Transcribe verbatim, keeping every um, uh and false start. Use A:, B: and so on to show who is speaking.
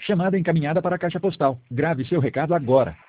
A: Chamada encaminhada para a caixa postal. Grave seu recado agora.